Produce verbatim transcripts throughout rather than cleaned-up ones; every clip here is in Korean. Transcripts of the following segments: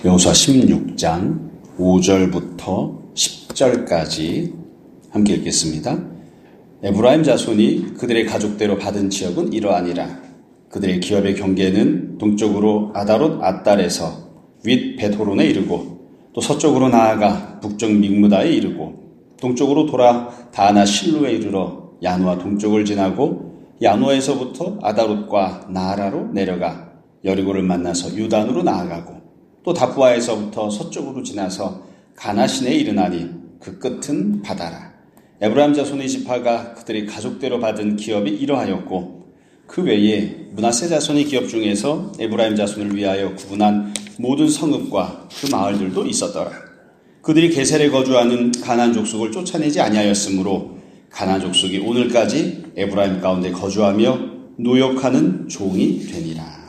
여호수아 십육 장 오 절부터 십 절까지 함께 읽겠습니다. 에브라임 자손이 그들의 가족대로 받은 지역은 이러하니라. 그들의 기업의 경계는 동쪽으로 아다롯 앗달에서 윗 벳호론에 이르고, 또 서쪽으로 나아가 북쪽 믹무다에 이르고, 동쪽으로 돌아 다나 실루에 이르러 야누아 동쪽을 지나고 야누아에서부터 아다롯과 나아라로 내려가 여리고를 만나서 유단으로 나아가고, 또 다부아에서부터 서쪽으로 지나서 가나신에 이르나니 그 끝은 바다라. 에브라임 자손의 지파가 그들의 가족대로 받은 기업이 이러하였고, 그 외에 므낫세 자손의 기업 중에서 에브라임 자손을 위하여 구분한 모든 성읍과 그 마을들도 있었더라. 그들이 게셀에 거주하는 가나안 족속을 쫓아내지 아니하였으므로 가나안 족속이 오늘까지 에브라임 가운데 거주하며 노역하는 종이 되니라.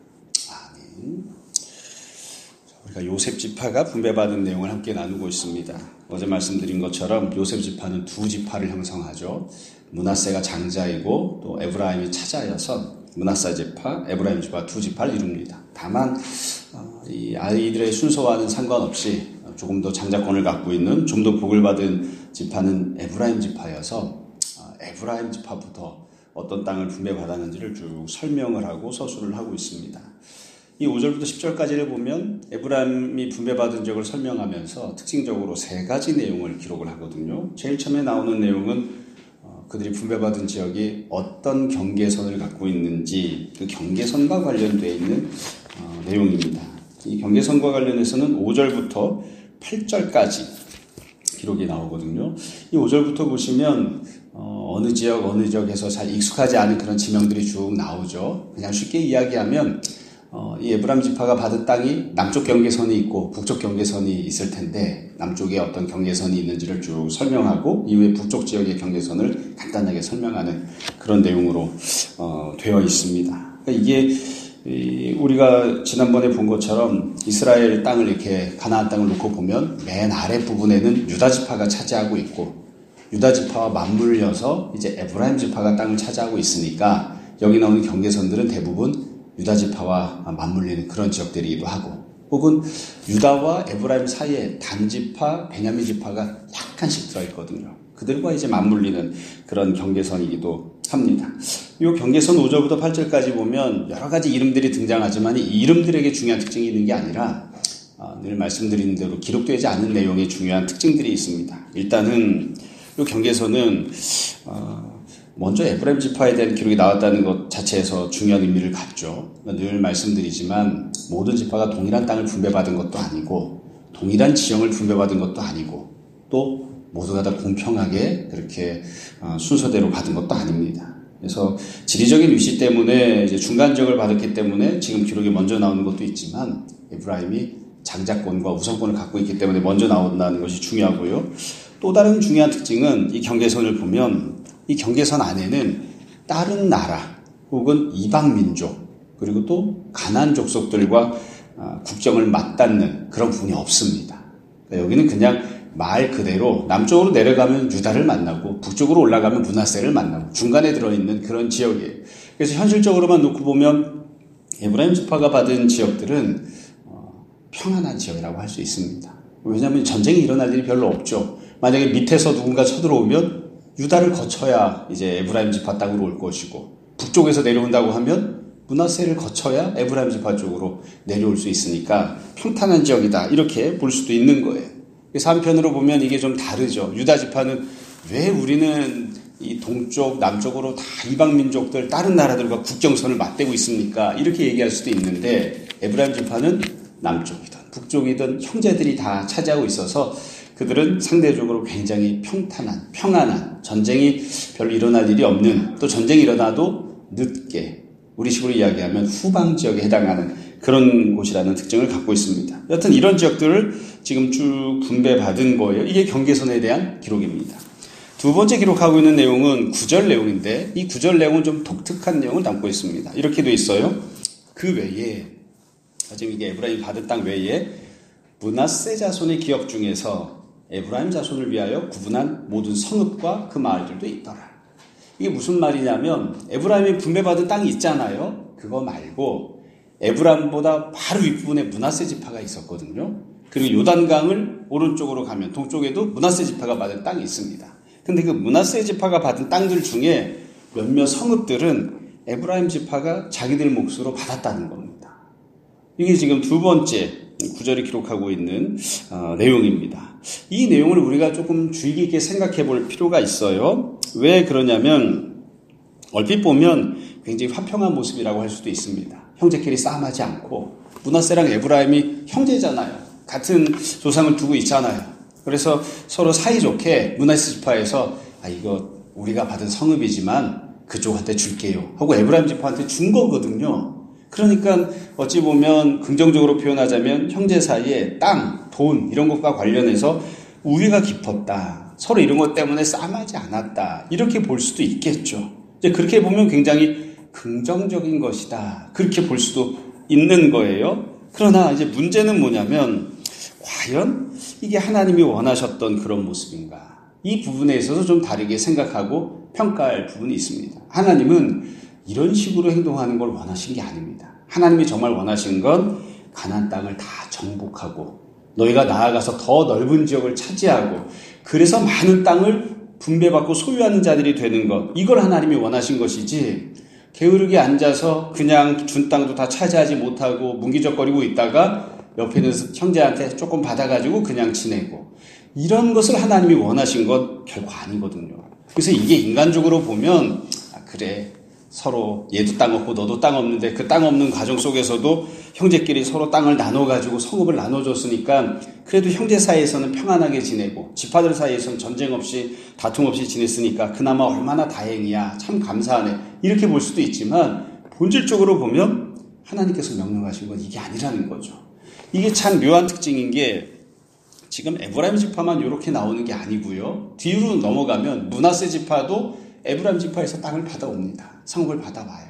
우리가 요셉 지파가 분배받은 내용을 함께 나누고 있습니다. 어제 말씀드린 것처럼 요셉 지파는 두 지파를 형성하죠. 므낫세가 장자이고 또 에브라임이 차자여서 므낫세 지파, 에브라임 지파 두 지파를 이룹니다. 다만 이 아이들의 순서와는 상관없이 조금 더 장자권을 갖고 있는 좀 더 복을 받은 지파는 에브라임 지파여서 에브라임 지파부터 어떤 땅을 분배받았는지를 쭉 설명을 하고 서술을 하고 있습니다. 이 오 절부터 십 절까지를 보면 에브라임이 분배받은 지역을 설명하면서 특징적으로 세 가지 내용을 기록을 하거든요. 제일 처음에 나오는 내용은 그들이 분배받은 지역이 어떤 경계선을 갖고 있는지 그 경계선과 관련되어 있는 내용입니다. 이 경계선과 관련해서는 오 절부터 팔 절까지 기록이 나오거든요. 이 오 절부터 보시면 어느 지역 어느 지역에서 잘 익숙하지 않은 그런 지명들이 쭉 나오죠. 그냥 쉽게 이야기하면 어, 이 에브라임 지파가 받은 땅이 남쪽 경계선이 있고 북쪽 경계선이 있을 텐데 남쪽에 어떤 경계선이 있는지를 쭉 설명하고 이후에 북쪽 지역의 경계선을 간단하게 설명하는 그런 내용으로 어, 되어 있습니다. 그러니까 이게 이, 우리가 지난번에 본 것처럼 이스라엘 땅을 이렇게 가나안 땅을 놓고 보면 맨 아래 부분에는 유다 지파가 차지하고 있고 유다 지파와 맞물려서 이제 에브라임 지파가 땅을 차지하고 있으니까 여기 나오는 경계선들은 대부분 유다 지파와 맞물리는 그런 지역들이기도 하고, 혹은 유다와 에브라임 사이에 단 지파, 베냐민 지파가 약간씩 들어있거든요. 그들과 이제 맞물리는 그런 경계선이기도 합니다. 이 경계선 오 절부터 팔 절까지 보면 여러 가지 이름들이 등장하지만 이 이름들에게 중요한 특징이 있는 게 아니라 어, 늘 말씀드린 대로 기록되지 않은 내용에 중요한 특징들이 있습니다. 일단은 이 경계선은 어, 먼저 에브라임 지파에 대한 기록이 나왔다는 것 자체에서 중요한 의미를 갖죠. 늘 말씀드리지만 모든 지파가 동일한 땅을 분배받은 것도 아니고 동일한 지형을 분배받은 것도 아니고 또 모두가 다 공평하게 그렇게 순서대로 받은 것도 아닙니다. 그래서 지리적인 위치 때문에 이제 중간 지역을 받았기 때문에 지금 기록이 먼저 나오는 것도 있지만 에브라임이 장자권과 우선권을 갖고 있기 때문에 먼저 나온다는 것이 중요하고요. 또 다른 중요한 특징은 이 경계선을 보면 이 경계선 안에는 다른 나라 혹은 이방 민족 그리고 또 가나안 족속들과 국정을 맞닿는 그런 부분이 없습니다. 그러니까 여기는 그냥 말 그대로 남쪽으로 내려가면 유다를 만나고 북쪽으로 올라가면 므낫세를 만나고 중간에 들어있는 그런 지역이에요. 그래서 현실적으로만 놓고 보면 에브라임 지파가 받은 지역들은 평안한 지역이라고 할 수 있습니다. 왜냐하면 전쟁이 일어날 일이 별로 없죠. 만약에 밑에서 누군가 쳐들어오면 유다를 거쳐야 이제 에브라임 지파 땅으로 올 것이고 북쪽에서 내려온다고 하면 므낫세를 거쳐야 에브라임 지파 쪽으로 내려올 수 있으니까 평탄한 지역이다 이렇게 볼 수도 있는 거예요. 그래서 한편으로 보면 이게 좀 다르죠. 유다 지파는 왜 우리는 이 동쪽 남쪽으로 다 이방 민족들 다른 나라들과 국경선을 맞대고 있습니까? 이렇게 얘기할 수도 있는데 에브라임 지파는 남쪽이든 북쪽이든 형제들이 다 차지하고 있어서 그들은 상대적으로 굉장히 평탄한, 평안한, 전쟁이 별로 일어날 일이 없는, 또 전쟁이 일어나도 늦게, 우리식으로 이야기하면 후방 지역에 해당하는 그런 곳이라는 특징을 갖고 있습니다. 여튼 이런 지역들을 지금 쭉 분배받은 거예요. 이게 경계선에 대한 기록입니다. 두 번째 기록하고 있는 내용은 구 절 내용인데 이 구 절 내용은 좀 독특한 내용을 담고 있습니다. 이렇게 돼 있어요. 그 외에, 지금 이게 에브라임이 받은 땅 외에 므낫세 자손의 기업 중에서 에브라임 자손을 위하여 구분한 모든 성읍과 그 마을들도 있더라. 이게 무슨 말이냐면 에브라임이 분배받은 땅이 있잖아요. 그거 말고 에브라임보다 바로 윗부분에 므낫세 지파가 있었거든요. 그리고 요단강을 오른쪽으로 가면 동쪽에도 므낫세 지파가 받은 땅이 있습니다. 근데 그 므낫세 지파가 받은 땅들 중에 몇몇 성읍들은 에브라임 지파가 자기들 몫으로 받았다는 겁니다. 이게 지금 두 번째 구절이 기록하고 있는 어, 내용입니다. 이 내용을 우리가 조금 주의 깊게 생각해 볼 필요가 있어요. 왜 그러냐면 얼핏 보면 굉장히 화평한 모습이라고 할 수도 있습니다. 형제끼리 싸움하지 않고 므낫세랑 에브라임이 형제잖아요. 같은 조상을 두고 있잖아요. 그래서 서로 사이좋게 므낫세 지파에서 아 이거 우리가 받은 성읍이지만 그쪽한테 줄게요 하고 에브라임 지파한테 준 거거든요. 그러니까 어찌 보면 긍정적으로 표현하자면 형제 사이에 땅, 돈 이런 것과 관련해서 우애가 깊었다. 서로 이런 것 때문에 싸움하지 않았다. 이렇게 볼 수도 있겠죠. 이제 그렇게 보면 굉장히 긍정적인 것이다. 그렇게 볼 수도 있는 거예요. 그러나 이제 문제는 뭐냐면 과연 이게 하나님이 원하셨던 그런 모습인가? 이 부분에 있어서 좀 다르게 생각하고 평가할 부분이 있습니다. 하나님은 이런 식으로 행동하는 걸 원하신 게 아닙니다. 하나님이 정말 원하신 건 가나안 땅을 다 정복하고 너희가 나아가서 더 넓은 지역을 차지하고 그래서 많은 땅을 분배받고 소유하는 자들이 되는 것, 이걸 하나님이 원하신 것이지 게으르게 앉아서 그냥 준 땅도 다 차지하지 못하고 뭉기적거리고 있다가 옆에 있는 형제한테 조금 받아가지고 그냥 지내고 이런 것을 하나님이 원하신 건 결코 아니거든요. 그래서 이게 인간적으로 보면 아 그래 서로 얘도 땅 없고 너도 땅 없는데 그 땅 없는 과정 속에서도 형제끼리 서로 땅을 나눠가지고 성읍을 나눠줬으니까 그래도 형제 사이에서는 평안하게 지내고 지파들 사이에서는 전쟁 없이 다툼 없이 지냈으니까 그나마 얼마나 다행이야 참 감사하네 이렇게 볼 수도 있지만 본질적으로 보면 하나님께서 명령하신 건 이게 아니라는 거죠. 이게 참 묘한 특징인 게 지금 에브라임 지파만 이렇게 나오는 게 아니고요. 뒤로 넘어가면 므낫세 지파도 에브라임 지파에서 땅을 받아옵니다. 성읍을 받아와요.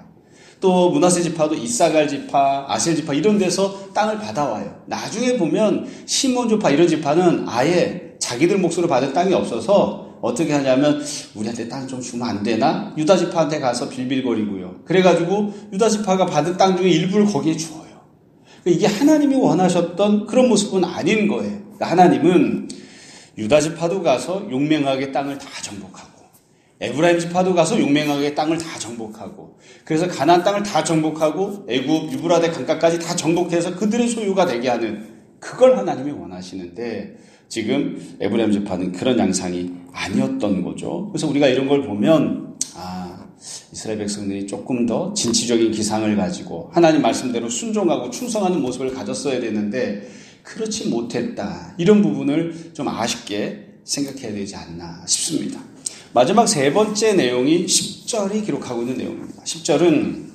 또 므낫세 지파도 이사갈 지파, 아셀 지파 이런 데서 땅을 받아와요. 나중에 보면 시몬 지파 이런 지파는 아예 자기들 몫으로 받은 땅이 없어서 어떻게 하냐면 우리한테 땅 좀 주면 안 되나? 유다 지파한테 가서 빌빌거리고요. 그래가지고 유다 지파가 받은 땅 중에 일부를 거기에 주어요. 이게 하나님이 원하셨던 그런 모습은 아닌 거예요. 하나님은 유다 지파도 가서 용맹하게 땅을 다 정복하고 에브라임 지파도 가서 용맹하게 땅을 다 정복하고 그래서 가나안 땅을 다 정복하고 애굽 유브라데 강가까지 다 정복해서 그들의 소유가 되게 하는 그걸 하나님이 원하시는데 지금 에브라임 지파는 그런 양상이 아니었던 거죠. 그래서 우리가 이런 걸 보면 아 이스라엘 백성들이 조금 더 진취적인 기상을 가지고 하나님 말씀대로 순종하고 충성하는 모습을 가졌어야 되는데 그렇지 못했다. 이런 부분을 좀 아쉽게 생각해야 되지 않나 싶습니다. 마지막 세 번째 내용이 십 절이 기록하고 있는 내용입니다. 십 절은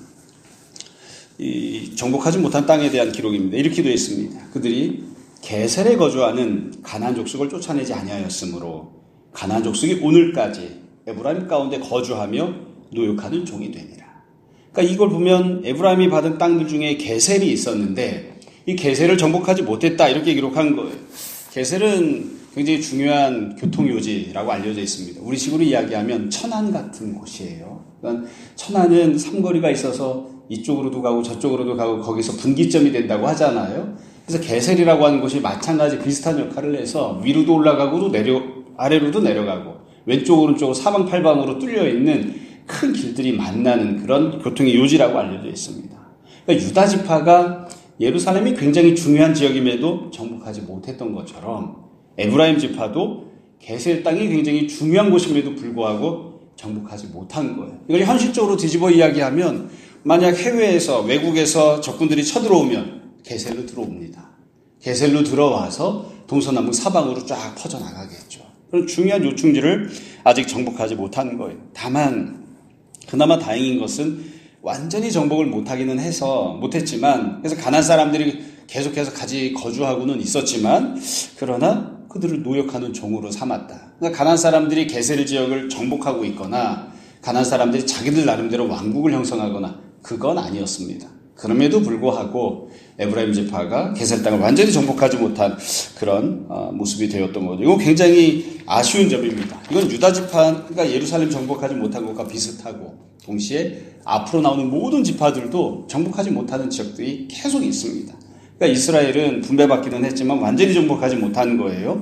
이 정복하지 못한 땅에 대한 기록입니다. 이렇게 되어 있습니다. 그들이 게셀에 거주하는 가나안 족속을 쫓아내지 아니하였으므로 가나안 족속이 오늘까지 에브라임 가운데 거주하며 노역하는 종이 됩니다. 그러니까 이걸 보면 에브라임이 받은 땅들 중에 게셀이 있었는데 이 게셀을 정복하지 못했다 이렇게 기록한 거예요. 게셀은 굉장히 중요한 교통요지라고 알려져 있습니다. 우리 식으로 이야기하면 천안 같은 곳이에요. 그러니까 천안은 삼거리가 있어서 이쪽으로도 가고 저쪽으로도 가고 거기서 분기점이 된다고 하잖아요. 그래서 게셀이라고 하는 곳이 마찬가지 비슷한 역할을 해서 위로도 올라가고 내려 아래로도 내려가고 왼쪽 오른쪽 사방팔방으로 뚫려 있는 큰 길들이 만나는 그런 교통의 요지라고 알려져 있습니다. 그러니까 유다 지파가 예루살렘이 굉장히 중요한 지역임에도 정복하지 못했던 것처럼 에브라임 지파도 게셀 땅이 굉장히 중요한 곳임에도 불구하고 정복하지 못한 거예요. 이걸 현실적으로 뒤집어 이야기하면 만약 해외에서 외국에서 적군들이 쳐들어오면 게셀로 들어옵니다. 게셀로 들어와서 동서남북 사방으로 쫙 퍼져나가겠죠. 그런 중요한 요충지를 아직 정복하지 못한 거예요. 다만 그나마 다행인 것은 완전히 정복을 못하기는 해서 못했지만 그래서 가나안 사람들이 계속해서 같이 거주하고는 있었지만 그러나 그들을 노역하는 종으로 삼았다. 그러니까 가나안 사람들이 게셀 지역을 정복하고 있거나 가나안 사람들이 자기들 나름대로 왕국을 형성하거나 그건 아니었습니다. 그럼에도 불구하고 에브라임 지파가 게셀 땅을 완전히 정복하지 못한 그런 모습이 되었던 거죠. 이건 굉장히 아쉬운 점입니다. 이건 유다 지파가 예루살렘 정복하지 못한 것과 비슷하고 동시에 앞으로 나오는 모든 지파들도 정복하지 못하는 지역들이 계속 있습니다. 그러니까 이스라엘은 분배받기는 했지만 완전히 정복하지 못한 거예요.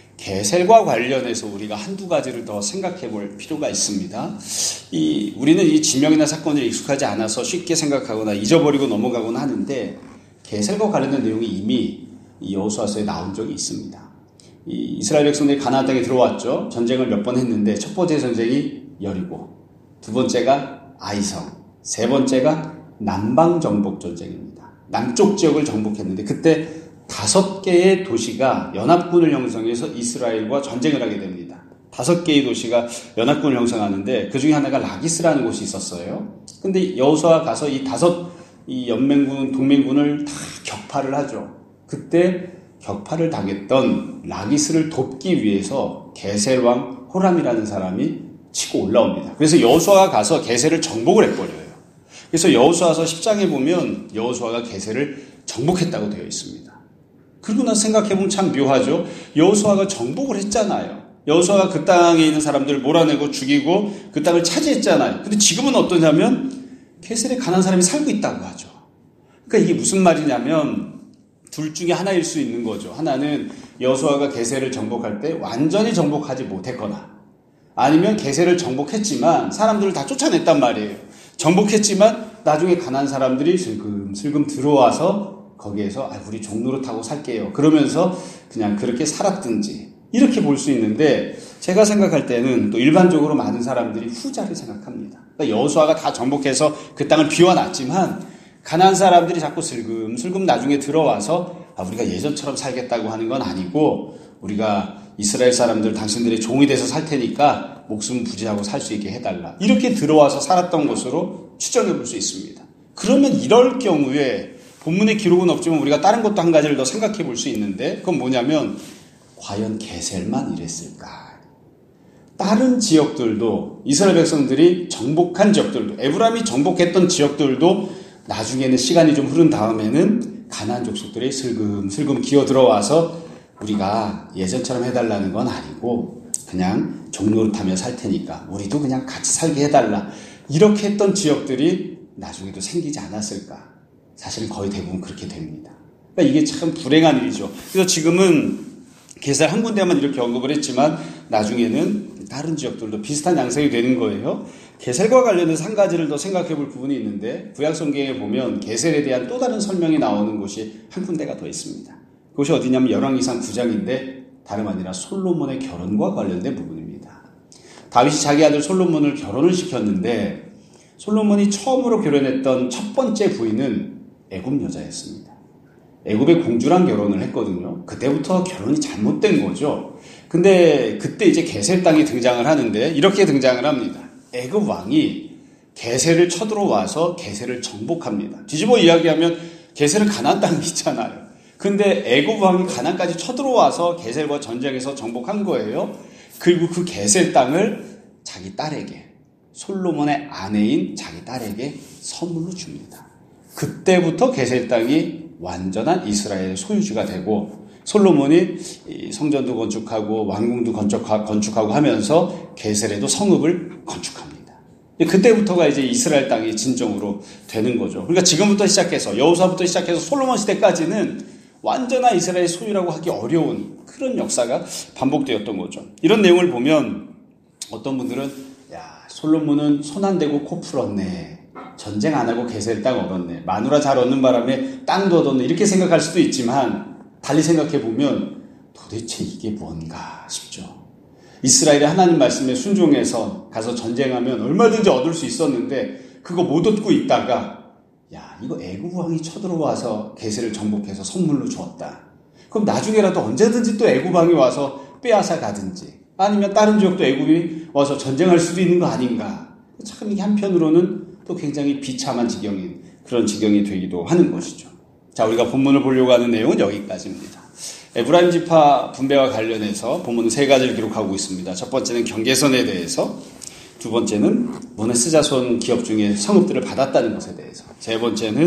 게셀과 관련해서 우리가 한두 가지를 더 생각해 볼 필요가 있습니다. 이, 우리는 이 지명이나 사건에 익숙하지 않아서 쉽게 생각하거나 잊어버리고 넘어가곤 하는데 게셀과 관련된 내용이 이미 이 여호수아서에 나온 적이 있습니다. 이 이스라엘 백성들이 가나안 땅에 들어왔죠. 전쟁을 몇 번 했는데 첫 번째 전쟁이 여리고, 두 번째가 아이성, 세 번째가 남방 정복 전쟁입니다. 남쪽 지역을 정복했는데 그때 다섯 개의 도시가 연합군을 형성해서 이스라엘과 전쟁을 하게 됩니다. 다섯 개의 도시가 연합군을 형성하는데 그 중에 하나가 라기스라는 곳이 있었어요. 근데 여호수아가 가서 이 다섯 이 연맹군, 동맹군을 다 격파를 하죠. 그때 격파를 당했던 라기스를 돕기 위해서 게셀 왕 호람이라는 사람이 치고 올라옵니다. 그래서 여호수아가 가서 게셀을 정복을 해버려요. 그래서 여호수아서 십 장에 보면 여호수아가 게셀을 정복했다고 되어 있습니다. 그러고 나서 생각해보면 참 묘하죠. 여호수아가 정복을 했잖아요. 여호수아가 그 땅에 있는 사람들을 몰아내고 죽이고 그 땅을 차지했잖아요. 근데 지금은 어떠냐면 게셀에 가난한 사람이 살고 있다고 하죠. 그러니까 이게 무슨 말이냐면 둘 중에 하나일 수 있는 거죠. 하나는 여호수아가 게셀을 정복할 때 완전히 정복하지 못했거나 아니면 게셀을 정복했지만 사람들을 다 쫓아냈단 말이에요. 정복했지만 나중에 가난한 사람들이 슬금슬금 들어와서 거기에서 아, 우리 종노릇하고 살게요. 그러면서 그냥 그렇게 살았든지 이렇게 볼 수 있는데 제가 생각할 때는 또 일반적으로 많은 사람들이 후자를 생각합니다. 그러니까 여호수아가 다 정복해서 그 땅을 비워놨지만 가난한 사람들이 자꾸 슬금슬금 나중에 들어와서 아, 우리가 예전처럼 살겠다고 하는 건 아니고 우리가 이스라엘 사람들 당신들의 종이 돼서 살 테니까 목숨 부지하고 살 수 있게 해달라. 이렇게 들어와서 살았던 것으로 추정해 볼 수 있습니다. 그러면 이럴 경우에 본문의 기록은 없지만 우리가 다른 것도 한 가지를 더 생각해 볼 수 있는데 그건 뭐냐면 과연 게셀만 이랬을까? 다른 지역들도 이스라엘 백성들이 정복한 지역들도 에브라임이 정복했던 지역들도 나중에는 시간이 좀 흐른 다음에는 가나안 족속들이 슬금슬금 기어 들어와서 우리가 예전처럼 해달라는 건 아니고 그냥 종노릇하며 살 테니까 우리도 그냥 같이 살게 해달라. 이렇게 했던 지역들이 나중에도 생기지 않았을까? 사실은 거의 대부분 그렇게 됩니다. 그러니까 이게 참 불행한 일이죠. 그래서 지금은 게셀 한 군데만 이렇게 언급을 했지만 나중에는 다른 지역들도 비슷한 양상이 되는 거예요. 게셀과 관련해서 한 가지를 더 생각해 볼 부분이 있는데 구약성경에 보면 게셀에 대한 또 다른 설명이 나오는 곳이 한 군데가 더 있습니다. 그것이 어디냐면 열왕기상 구 장인데 다름 아니라 솔로몬의 결혼과 관련된 부분입니다. 다윗이 자기 아들 솔로몬을 결혼을 시켰는데 솔로몬이 처음으로 결혼했던 첫 번째 부인은 애굽 여자였습니다. 애굽의 공주랑 결혼을 했거든요. 그때부터 결혼이 잘못된 거죠. 근데 그때 이제 게셀 땅이 등장을 하는데 이렇게 등장을 합니다. 애굽 왕이 게셀을 쳐들어와서 게셀을 정복합니다. 뒤집어 이야기하면 게셀은 가나안 땅이 있잖아요. 근데 애굽 왕이 가나안까지 쳐들어와서 게셀과 전쟁에서 정복한 거예요. 그리고 그 게셀 땅을 자기 딸에게 솔로몬의 아내인 자기 딸에게 선물로 줍니다. 그때부터 게셀 땅이 완전한 이스라엘 소유주가 되고 솔로몬이 성전도 건축하고 왕궁도 건축하고 하면서 게셀에도 성읍을 건축합니다. 그때부터가 이제 이스라엘 땅이 진정으로 되는 거죠. 그러니까 지금부터 시작해서 여호수아부터 시작해서 솔로몬 시대까지는 완전한 이스라엘 소유라고 하기 어려운 그런 역사가 반복되었던 거죠. 이런 내용을 보면 어떤 분들은 야 솔로몬은 손 안 대고 코 풀었네. 전쟁 안 하고 게셀 땅 얻었네. 마누라 잘 얻는 바람에 땅도 얻었네. 이렇게 생각할 수도 있지만 달리 생각해 보면 도대체 이게 뭔가 싶죠. 이스라엘이 하나님 말씀에 순종해서 가서 전쟁하면 얼마든지 얻을 수 있었는데 그거 못 얻고 있다가 야 이거 애굽 왕이 쳐들어와서 게셀을 정복해서 선물로 주었다. 그럼 나중에라도 언제든지 또 애굽 왕이 와서 빼앗아 가든지 아니면 다른 지역도 애굽이 와서 전쟁할 수도 있는 거 아닌가. 참 이게 한편으로는 또 굉장히 비참한 지경인 그런 지경이 되기도 하는 것이죠. 자, 우리가 본문을 보려고 하는 내용은 여기까지입니다. 에브라임 지파 분배와 관련해서 본문은 세 가지를 기록하고 있습니다. 첫 번째는 경계선에 대해서, 두 번째는 문하세 자손 기업 중에 성읍들을 받았다는 것에 대해서, 세 번째는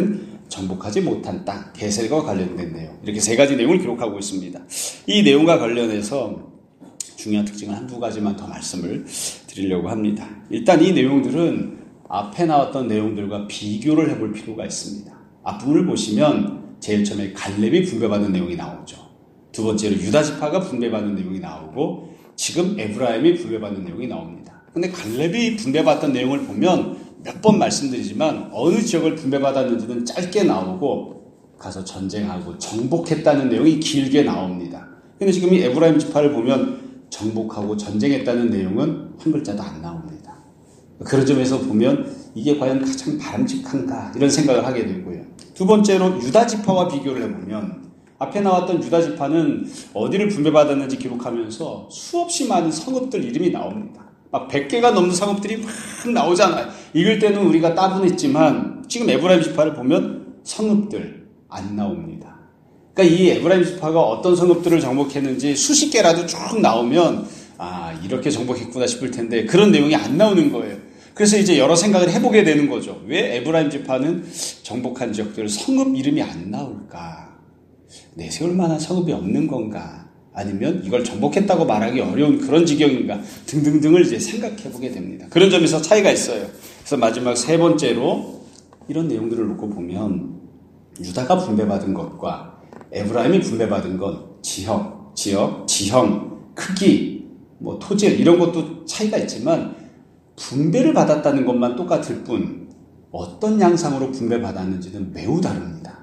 정복하지 못한 땅, 게셀과 관련된 내용. 이렇게 세 가지 내용을 기록하고 있습니다. 이 내용과 관련해서 중요한 특징을 한두 가지만 더 말씀을 드리려고 합니다. 일단 이 내용들은 앞에 나왔던 내용들과 비교를 해볼 필요가 있습니다. 앞부분을 보시면 제일 처음에 갈렙이 분배받은 내용이 나오죠. 두 번째로 유다 지파가 분배받는 내용이 나오고 지금 에브라임이 분배받는 내용이 나옵니다. 근데 갈렙이 분배받던 내용을 보면 몇 번 말씀드리지만 어느 지역을 분배받았는지는 짧게 나오고 가서 전쟁하고 정복했다는 내용이 길게 나옵니다. 근데 지금 이 에브라임 지파를 보면 정복하고 전쟁했다는 내용은 한 글자도 안 나옵니다. 그런 점에서 보면 이게 과연 가장 바람직한가 이런 생각을 하게 되고요. 두 번째로 유다 지파와 비교를 해보면 앞에 나왔던 유다 지파는 어디를 분배받았는지 기록하면서 수없이 많은 성읍들 이름이 나옵니다. 막 백 개가 넘는 성읍들이 막 나오잖아요. 읽을 때는 우리가 따분했지만 지금 에브라임 지파를 보면 성읍들 안 나옵니다. 그러니까 이 에브라임 지파가 어떤 성읍들을 정복했는지 수십 개라도 쭉 나오면 아 이렇게 정복했구나 싶을 텐데 그런 내용이 안 나오는 거예요. 그래서 이제 여러 생각을 해보게 되는 거죠. 왜 에브라임 지파는 정복한 지역들 성읍 이름이 안 나올까? 내세울 만한 성읍이 없는 건가? 아니면 이걸 정복했다고 말하기 어려운 그런 지경인가? 등등등을 이제 생각해보게 됩니다. 그런 점에서 차이가 있어요. 그래서 마지막 세 번째로 이런 내용들을 놓고 보면 유다가 분배받은 것과 에브라임이 분배받은 것, 지역, 지역, 지형, 크기, 뭐 토질 이런 것도 차이가 있지만 분배를 받았다는 것만 똑같을 뿐 어떤 양상으로 분배받았는지는 매우 다릅니다.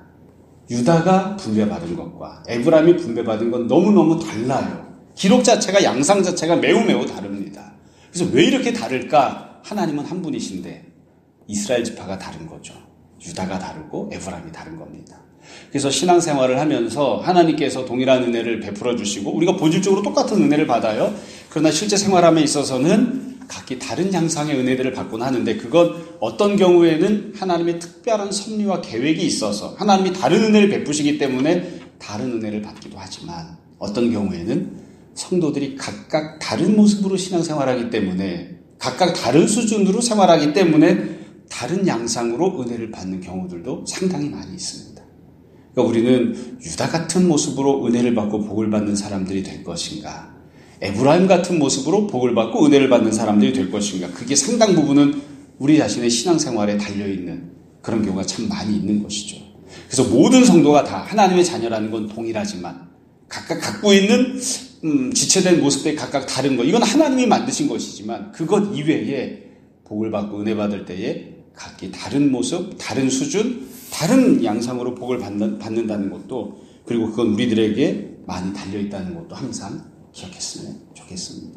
유다가 분배받은 것과 에브라임이 분배받은 건 너무너무 달라요. 기록 자체가 양상 자체가 매우 매우 다릅니다. 그래서 왜 이렇게 다를까? 하나님은 한 분이신데 이스라엘 지파가 다른 거죠. 유다가 다르고 에브라임이 다른 겁니다. 그래서 신앙생활을 하면서 하나님께서 동일한 은혜를 베풀어 주시고 우리가 본질적으로 똑같은 은혜를 받아요. 그러나 실제 생활함에 있어서는 각기 다른 양상의 은혜들을 받곤 하는데 그건 어떤 경우에는 하나님의 특별한 섭리와 계획이 있어서 하나님이 다른 은혜를 베푸시기 때문에 다른 은혜를 받기도 하지만 어떤 경우에는 성도들이 각각 다른 모습으로 신앙생활하기 때문에 각각 다른 수준으로 생활하기 때문에 다른 양상으로 은혜를 받는 경우들도 상당히 많이 있습니다. 그러니까 우리는 유다 같은 모습으로 은혜를 받고 복을 받는 사람들이 될 것인가? 에브라임 같은 모습으로 복을 받고 은혜를 받는 사람들이 될 것인가? 그게 상당 부분은 우리 자신의 신앙생활에 달려있는 그런 경우가 참 많이 있는 것이죠. 그래서 모든 성도가 다 하나님의 자녀라는 건 동일하지만 각각 갖고 있는 음, 지체된 모습에 각각 다른 것 이건 하나님이 만드신 것이지만 그것 이외에 복을 받고 은혜 받을 때에 각기 다른 모습, 다른 수준, 다른 양상으로 복을 받는, 받는다는 것도 그리고 그건 우리들에게 많이 달려있다는 것도 항상 기억했으면 좋겠습니다.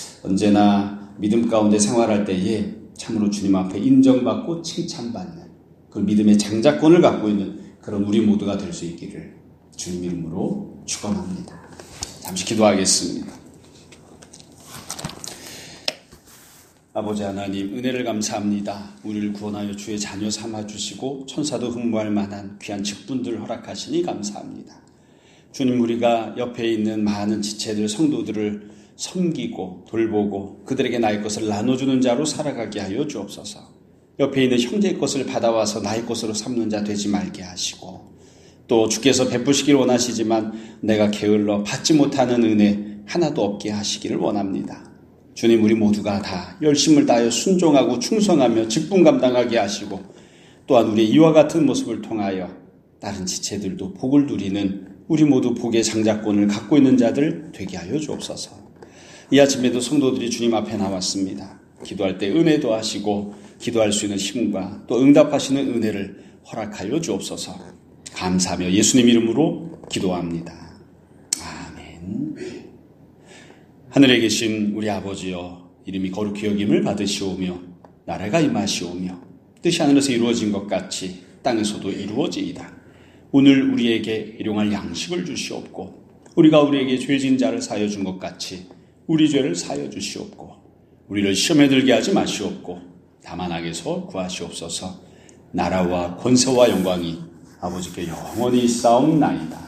언제나 믿음 가운데 생활할 때에 참으로 주님 앞에 인정받고 칭찬받는 그 믿음의 장자권을 갖고 있는 그런 우리 모두가 될 수 있기를 주님 이름으로 축원합니다. 잠시 기도하겠습니다. 아버지 하나님 은혜를 감사합니다. 우리를 구원하여 주의 자녀 삼아주시고 천사도 흠모할 만한 귀한 직분들을 허락하시니 감사합니다. 주님 우리가 옆에 있는 많은 지체들 성도들을 섬기고 돌보고 그들에게 나의 것을 나눠주는 자로 살아가게 하여 주옵소서. 옆에 있는 형제의 것을 받아와서 나의 것으로 삼는 자 되지 말게 하시고 또 주께서 베푸시기를 원하시지만 내가 게을러 받지 못하는 은혜 하나도 없게 하시기를 원합니다. 주님 우리 모두가 다 열심을 다하여 순종하고 충성하며 직분 감당하게 하시고 또한 우리의 이와 같은 모습을 통하여 다른 지체들도 복을 누리는 우리 모두 복의 장자권을 갖고 있는 자들 되게 하여 주옵소서. 이 아침에도 성도들이 주님 앞에 나왔습니다. 기도할 때 은혜도 하시고 기도할 수 있는 힘과 또 응답하시는 은혜를 허락하여 주옵소서. 감사하며 예수님 이름으로 기도합니다. 아멘. 하늘에 계신 우리 아버지여 이름이 거룩히 여김을 받으시오며 나라가 임하시오며 뜻이 하늘에서 이루어진 것 같이 땅에서도 이루어지이다. 오늘 우리에게 일용할 양식을 주시옵고 우리가 우리에게 죄진 자를 사하여 준 것 같이 우리 죄를 사하여 주시옵고 우리를 시험에 들게 하지 마시옵고 다만 악에서 구하시옵소서. 나라와 권세와 영광이 아버지께 영원히 있사옵나이다.